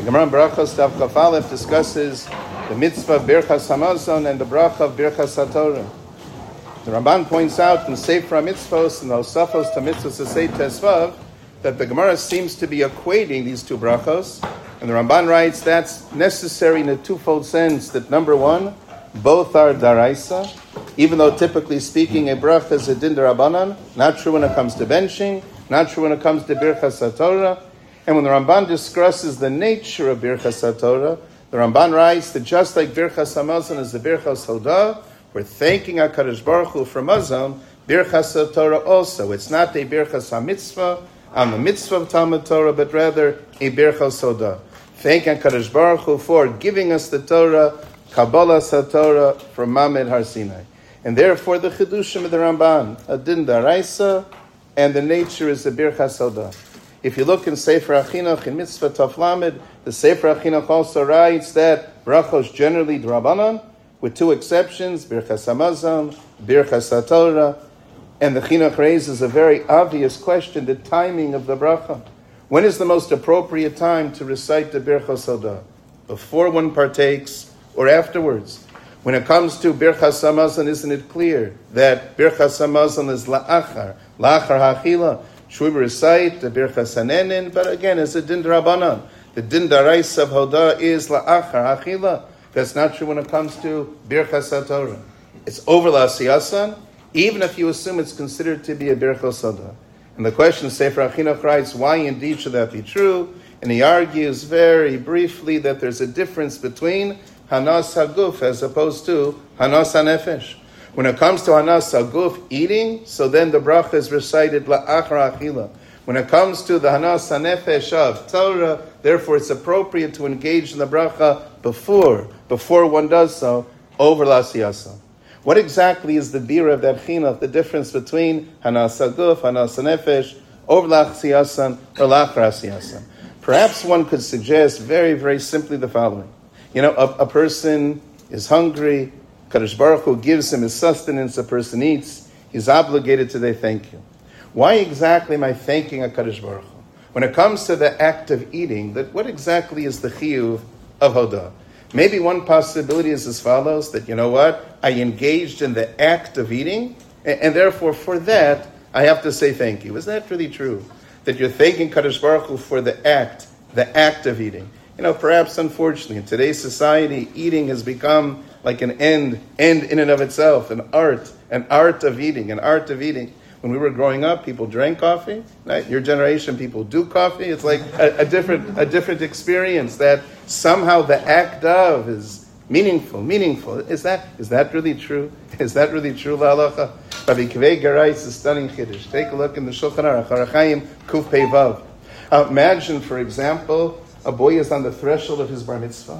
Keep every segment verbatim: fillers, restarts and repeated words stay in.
Gemara in Brachos Daf Kaf Aleph discusses the mitzvah of Birchas Hamazon and the bracha of Birchas HaTorah. The Ramban points out in Sefer HaMitzvos and the Osafos to Mitzvos Asay Tesvav that the Gemara seems to be equating these two brachos, and the Ramban writes that's necessary in a twofold sense. That number one, both are daraisa, even though typically speaking a bracha is a din derabanan. Not true when it comes to benching, not true when it comes to Birchas HaTorah. And when the Ramban discusses the nature of Birchas HaTorah, the Ramban writes that just like Birchas Hamazon is the Birchas Hodah, we're thanking HaKadosh Baruch Hu for Mazon, Birchas HaTorah also. It's not a Birchas HaMitzvah on the mitzvah of Talmud Torah, but rather a Birchas Hodah. Thank HaKadosh Baruch Hu for giving us the Torah, Kabbalah HaTorah from Mamed Har Sinai. And therefore the Chidushim of the Ramban, a din daraisa, and the nature is the Birchas Hodah. If you look in Sefer HaChinuch, in Mitzvah Tov Lamed, the Sefer HaChinuch also writes that brachos generally d'Rabbanan, with two exceptions, Birchas Hamazon, Birchas HaTorah, and the Chinuch raises a very obvious question, the timing of the bracha. When is the most appropriate time to recite the Birchas Hodah? Before one partakes or afterwards? When it comes to Birchas Hamazon, isn't it clear that Birchas Hamazon is la'achar, la'achar ha'achila? Should we recite the Birchas Hanenin? But again, it's a din d'Rabbanan. The din d'Oraisa of Hodah is la'achar ha'achila. That's not true when it comes to Birchas HaTorah. It's over la'asiyasan, even if you assume it's considered to be a Birchas Hodah. And the question, Sefer HaChinuch writes, why indeed should that be true? And he argues very briefly that there's a difference between Hanas HaGuf as opposed to Hanas HaNefesh. When it comes to Hanas HaGuf, eating, so then the bracha is recited la'achar achila. When it comes to the Hanas HaNefesh of Torah, therefore it's appropriate to engage in the bracha before, before one does so, over la'asiyasa. What exactly is the bira of that chinuch, the difference between Hanas HaGuf, Hanas HaNefesh, over la'asiyasa, or la'achar asiyasa? Perhaps one could suggest very, very simply the following. You know, a, a person is hungry, Kadosh Baruch Hu gives him his sustenance, a person eats, he's obligated to say thank you. Why exactly am I thanking a Kadosh Baruch Hu? When it comes to the act of eating, that what exactly is the chiyuv of Hodah? Maybe one possibility is as follows, that you know what, I engaged in the act of eating, and, and therefore for that, I have to say thank you. Is that really true? That you're thanking Kadosh Baruch Hu for the act, the act of eating? You know, perhaps unfortunately, in today's society, eating has become like an end, end in and of itself, an art, an art of eating, an art of eating. When we were growing up, people drank coffee. Right? Your generation, people do coffee. It's like a, a different, a different experience. That somehow the act of is meaningful, meaningful. Is that, is that really true? Is that really true, la'alacha? Rabbi Akiva Eiger writes a stunning chiddush. Take a look in the Shulchan Aruch, Orach Chaim Kuf Pei Vav. Uh, imagine, for example, a boy is on the threshold of his bar mitzvah.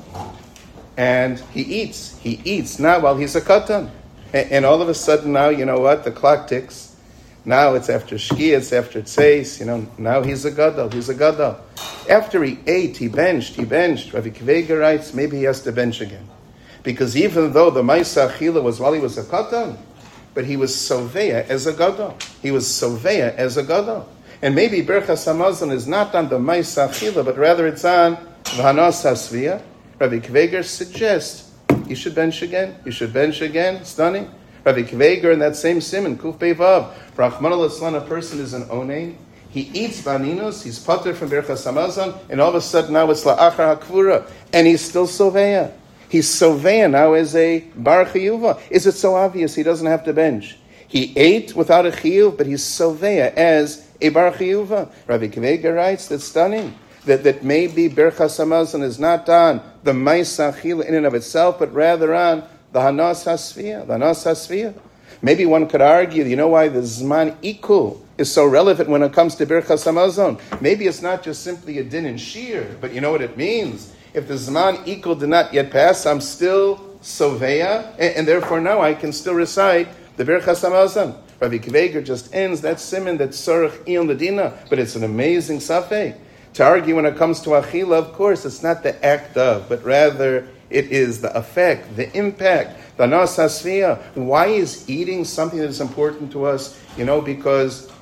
And he eats, he eats now while he's a katan. And, and all of a sudden now, you know what, the clock ticks. Now it's after Shkia, it's after Tzeis, you know, now he's a gadol, he's a gadol. After he ate, he benched, he benched. Rabbi Akiva Eiger writes, maybe he has to bench again. Because even though the Maisa Achila was while he was a katan, but he was soveya as a gadol. He was soveya as a gadol. And maybe Birchas Hamazon is not on the Maisa Achila, but rather it's on V'hanas HaSviyah. Rabbi Akiva Eiger suggests you should bench again. You should bench again. Stunning. Rabbi Akiva Eiger in that same simon, Kuf Pei Vav. Rachmana Litzlan, a person is an onein. He eats baninos. He's pater from Birchas Hamazon, and all of a sudden now it's la'achar hakvura, and he's still soveya. He's soveya now as a bar chiyuva. Is it so obvious he doesn't have to bench? He ate without a chiyuv, but he's soveya as a bar chiyuva. Rabbi Akiva Eiger writes that's stunning. That, that maybe Birchas Hamazon is not on the Maisa Achila in and of itself, but rather on the Hanas HaSviyah, the Hanas HaSviyah. Maybe one could argue, you know why the Zman Ikul is so relevant when it comes to Birchas Hamazon? Maybe it's not just simply a din and shir, but you know what it means? If the Zman Ikul did not yet pass, I'm still soveya, and, and therefore now I can still recite the Birchas Hamazon. Rabbi Akiva Eiger just ends that simon, that Sorach Iyon Ladina, but it's an amazing safek. To argue when it comes to achila, of course, it's not the act of, but rather it is the effect, the impact, the Hanas HaSviyah. Why is eating something that is important to us? You know, because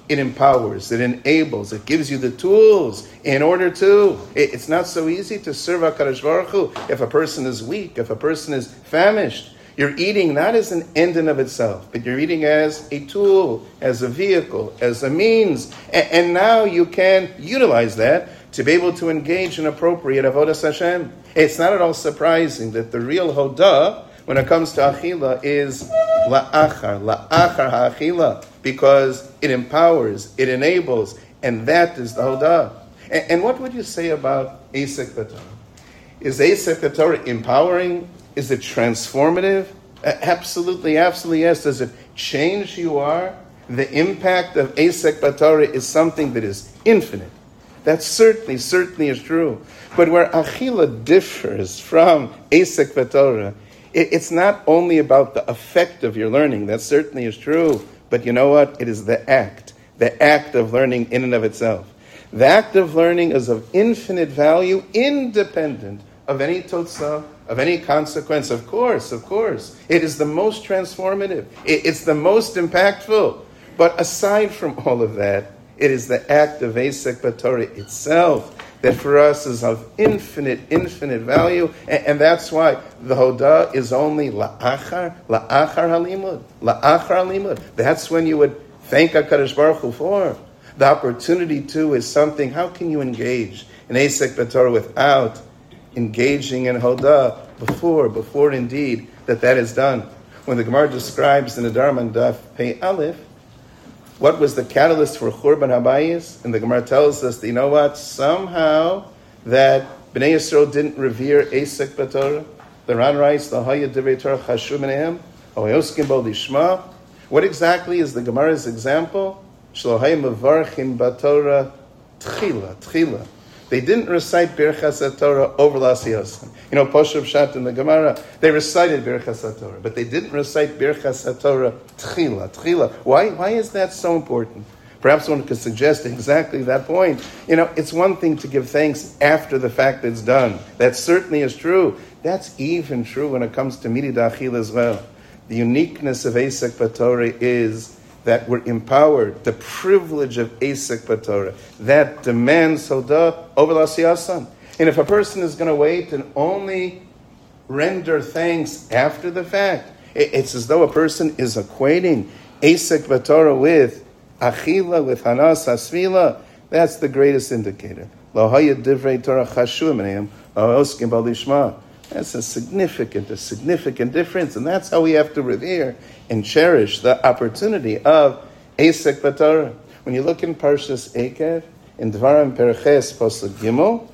it empowers, it enables, it gives you the tools in order to. It's not so easy to serve HaKadosh Baruch Hu if a person is weak, if a person is famished. You're eating not as an end in of itself, but you're eating as a tool, as a vehicle, as a means. And now you can utilize that to be able to engage in appropriate avodas Hashem. It's not at all surprising that the real hodah, when it comes to achila, is la'achar, la'achar ha'achila, because it empowers, it enables, and that is the hodah. And, and what would you say about Asek B'Torah? Is Asek B'Torah empowering? Is it transformative? Absolutely, absolutely yes. Does it change who you are? The impact of Asek B'Torah is something that is infinite. That certainly, certainly is true. But where Achila differs from Asek B'Torah, it, it's not only about the effect of your learning. That certainly is true. But you know what? It is the act. The act of learning in and of itself. The act of learning is of infinite value, independent of any totzah, of any consequence. Of course, of course. It is the most transformative. It, it's the most impactful. But aside from all of that, it is the act of Asek B'Torah itself that for us is of infinite, infinite value. And, and that's why the Hodah is only la'achar, la'achar halimud, la'achar halimud. That's when you would thank HaKadosh Baruch Hu for. The opportunity, too, is something, how can you engage in Asek B'Torah without engaging in Hodah before, before indeed that that is done? When the Gemara describes in the Dharma Daf Pei Aleph, what was the catalyst for Churban Habayis? And the Gemara tells us that, you know what, somehow that Bnei Yisrael didn't revere Asek B'Torah. The Ran writes, L'haya divrei Torah chashuv minhem, ha'yoskim bo lishma. What exactly is the Gemara's example? Shlohai mevarchim b'Torah tchila, tchila. They didn't recite Birchas HaTorah over L'Asiyasan. You know, Poshuv Shat in the Gemara, they recited Birchas HaTorah, but they didn't recite Birchas HaTorah Tchila, Tchila. Why, why is that so important? Perhaps one could suggest exactly that point. You know, it's one thing to give thanks after the fact that it's done. That certainly is true. That's even true when it comes to Midid Achil as well. The uniqueness of Asek B'Torah is that we're empowered, the privilege of Asek B'Torah, that demands Hodah over L'Asiyasan. And if a person is going to wait and only render thanks after the fact, it's as though a person is equating Asek B'Torah with Achila, with Hanas Hasvila. That's the greatest indicator. L'haya divrei Torah chashuv minhem, ha'oskim bo lishma. That's a significant, a significant difference, and that's how we have to revere and cherish the opportunity of Asek B'Torah. When you look in Parshas Ekev, in Dvarim Perches Pasuk Gimel,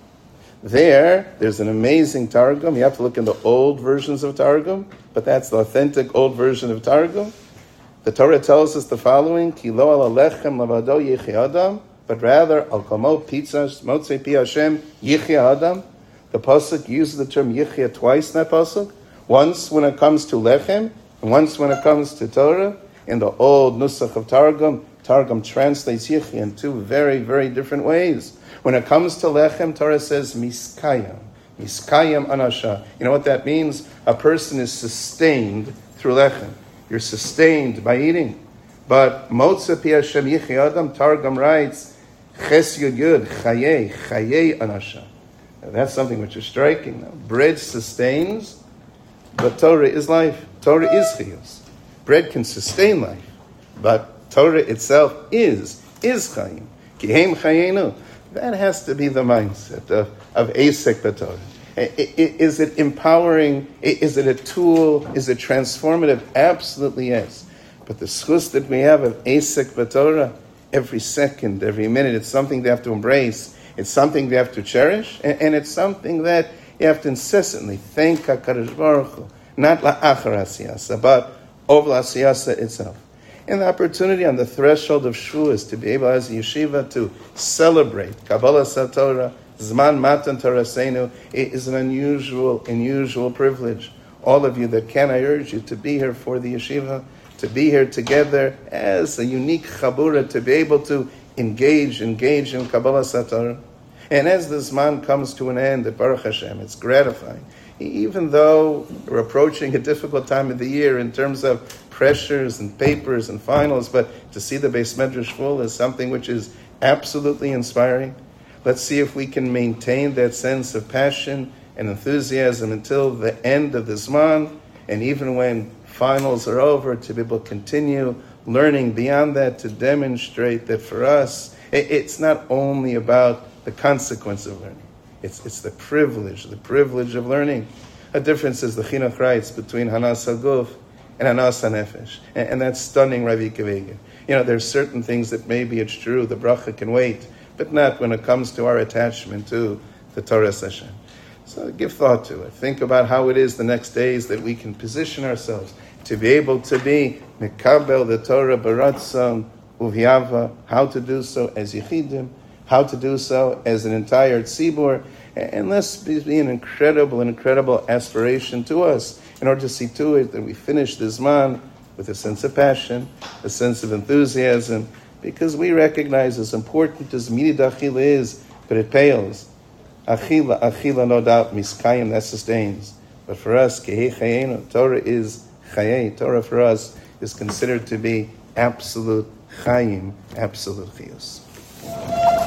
there, there's an amazing Targum. You have to look in the old versions of Targum, but that's the authentic old version of Targum. The Torah tells us the following: Ki lo al alechem lavado yichi adam, but rather al kamo pizzas motzei pi Hashem yichi adam. The pasuk uses the term yichya twice in that pasuk. Once when it comes to lechem, and once when it comes to Torah. In the old nusach of Targum, Targum translates yichya in two very, very different ways. When it comes to lechem, Torah says miskayam, miskayam anasha. You know what that means? A person is sustained through lechem. You're sustained by eating. But motzei pi Hashem yichya adam, Targum writes ches yud yud chayei chayei anasha. That's something which is striking. Now, bread sustains, but Torah is life. Torah is chiyus. Bread can sustain life, but Torah itself is, is chayim. Kihem chayenu. That has to be the mindset of, of Asek B'Torah. Is it empowering? Is it a tool? Is it transformative? Absolutely yes. But the schus that we have of Asek B'Torah, every second, every minute, it's something they have to embrace. It's something they have to cherish, and, and it's something that you have to incessantly thank HaKadosh Baruch Hu, not la'achar asiyasa, but over asiyasa itself. And the opportunity on the threshold of Shavuos to be able, as a yeshiva, to celebrate Kabbalah Satorah, Zman Matan Torasenu, is an unusual, unusual privilege. All of you that can, I urge you to be here for the yeshiva, to be here together as a unique chabura, to be able to engage, engage in Kabbalah Satorah. And as this man comes to an end, at Baruch Hashem, it's gratifying. Even though we're approaching a difficult time of the year in terms of pressures and papers and finals, but to see the Beis Medrash full is something which is absolutely inspiring. Let's see if we can maintain that sense of passion and enthusiasm until the end of this month, and even when finals are over, to be able to continue learning beyond that, to demonstrate that for us, it's not only about the consequence of learning. It's it's the privilege, the privilege of learning. A difference is the Chinuch writes between Hanas HaGuf and Hanas HaNefesh. And, and that's stunning, Rabbi Kavega. You know, there's certain things that maybe it's true, the bracha can wait, but not when it comes to our attachment to the Torah Hashem. So give thought to it. Think about how it is the next days that we can position ourselves to be able to be Mekabel the Torah Baratzon Uviava, how to do so as Yechidim, how to do so as an entire tzibur, and let's be an incredible, an incredible aspiration to us in order to see to it that we finish this month with a sense of passion, a sense of enthusiasm, because we recognize as important as Midid Achila is, but it pales. Achila, Achila, no doubt, miskayim, that sustains. But for us, Kehei Chayenu, Torah is Chayei. Torah for us is considered to be absolute Chayim, absolute Chiyus.